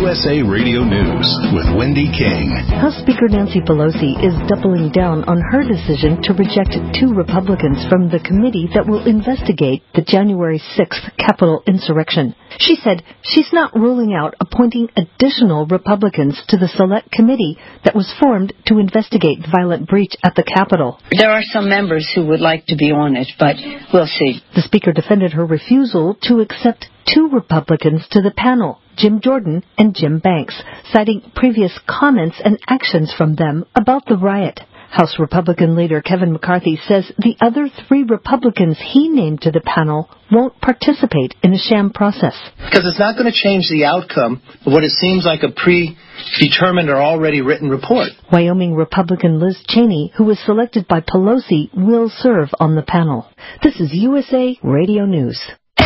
USA Radio News with Wendy King. House Speaker Nancy Pelosi is doubling down on her decision to reject 2 Republicans from the committee that will investigate the January 6th Capitol insurrection. She said she's not ruling out appointing additional Republicans to the select committee that was formed to investigate the violent breach at the Capitol. There are some members who would like to be on it, but we'll see. The Speaker defended her refusal to accept 2 Republicans to the panel, Jim Jordan and Jim Banks, citing previous comments and actions from them about the riot. House Republican leader Kevin McCarthy says the other 3 Republicans he named to the panel won't participate in a sham process. Because it's not going to change the outcome of what it seems like a predetermined or already written report. Wyoming Republican Liz Cheney, who was selected by Pelosi, will serve on the panel. This is USA Radio News.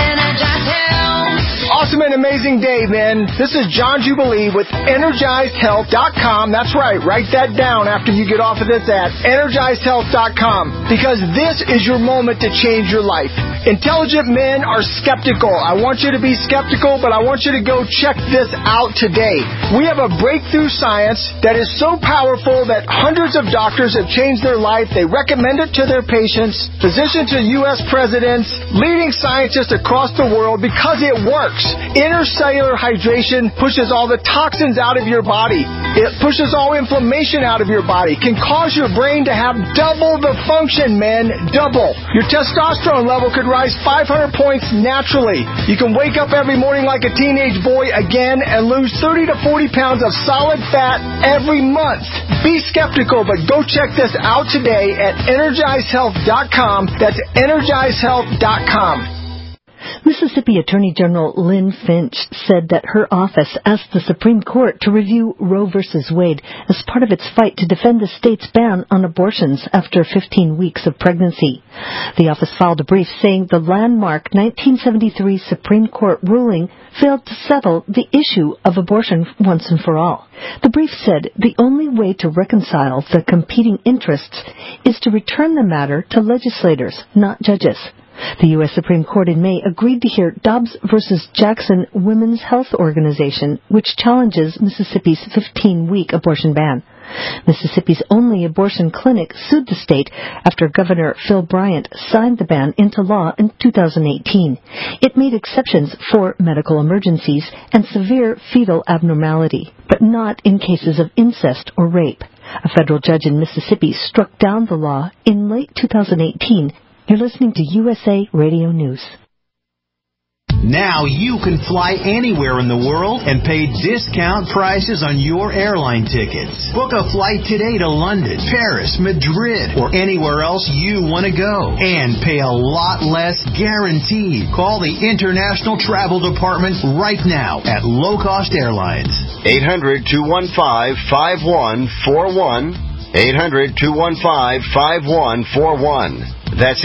Awesome and amazing day, man. This is John Jubilee with EnergizedHealth.com. That's right. Write that down after you get off of this at EnergizedHealth.com. Because this is your moment to change your life. Intelligent men are skeptical. I want you to be skeptical, but I want you to go check this out today. We have a breakthrough science that is so powerful that hundreds of doctors have changed their life. They recommend it to their patients, physicians to U.S. presidents, leading scientists across the world because it works. Intercellular hydration pushes all the toxins out of your body. It pushes all inflammation out of your body. Can cause your brain to have double the function, man. Double. Your testosterone level could rise 500 points naturally. You can wake up every morning like a teenage boy again and lose 30 to 40 pounds of solid fat every month. Be skeptical, but go check this out today at EnergizedHealth.com. That's EnergizedHealth.com. Mississippi Attorney General Lynn Finch said that her office asked the Supreme Court to review Roe v. Wade as part of its fight to defend the state's ban on abortions after 15 weeks of pregnancy. The office filed a brief saying the landmark 1973 Supreme Court ruling failed to settle the issue of abortion once and for all. The brief said the only way to reconcile the competing interests is to return the matter to legislators, not judges. The U.S. Supreme Court in May agreed to hear Dobbs v. Jackson Women's Health Organization, which challenges Mississippi's 15-week abortion ban. Mississippi's only abortion clinic sued the state after Governor Phil Bryant signed the ban into law in 2018. It made exceptions for medical emergencies and severe fetal abnormality, but not in cases of incest or rape. A federal judge in Mississippi struck down the law in late 2018. You're listening to USA Radio News. Now you can fly anywhere in the world and pay discount prices on your airline tickets. Book a flight today to London, Paris, Madrid, or anywhere else you want to go. And pay a lot less guaranteed. Call the International Travel Department right now at Low Cost Airlines. 800-215-5141. 800-215-5141. That's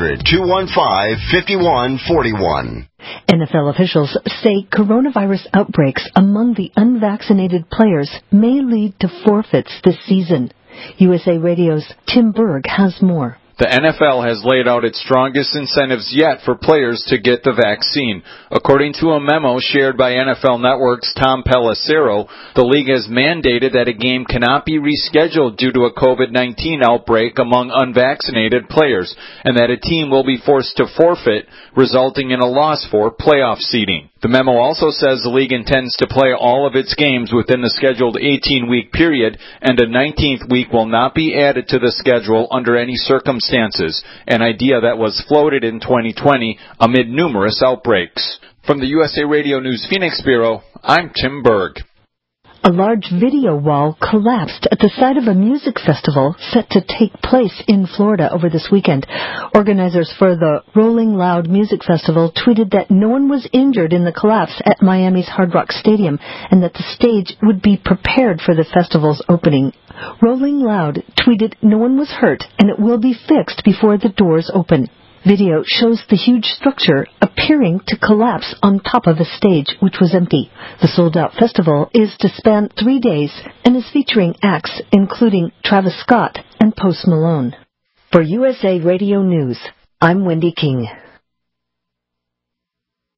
800-215-5141. NFL officials say coronavirus outbreaks among the unvaccinated players may lead to forfeits this season. USA Radio's Tim Berg has more. The NFL has laid out its strongest incentives yet for players to get the vaccine. According to a memo shared by NFL Network's Tom Pelissero, the league has mandated that a game cannot be rescheduled due to a COVID-19 outbreak among unvaccinated players, and that a team will be forced to forfeit, resulting in a loss for playoff seeding. The memo also says the league intends to play all of its games within the scheduled 18-week period, and a 19th week will not be added to the schedule under any circumstances, an idea that was floated in 2020 amid numerous outbreaks. From the USA Radio News Phoenix Bureau, I'm Tim Berg. A large video wall collapsed at the site of a music festival set to take place in Florida over this weekend. Organizers for the Rolling Loud Music Festival tweeted that no one was injured in the collapse at Miami's Hard Rock Stadium and that the stage would be prepared for the festival's opening. Rolling Loud tweeted no one was hurt and it will be fixed before the doors open. Video shows the huge structure appearing to collapse on top of a stage, which was empty. The sold-out festival is to span 3 days and is featuring acts including Travis Scott and Post Malone. For USA Radio News, I'm Wendy King.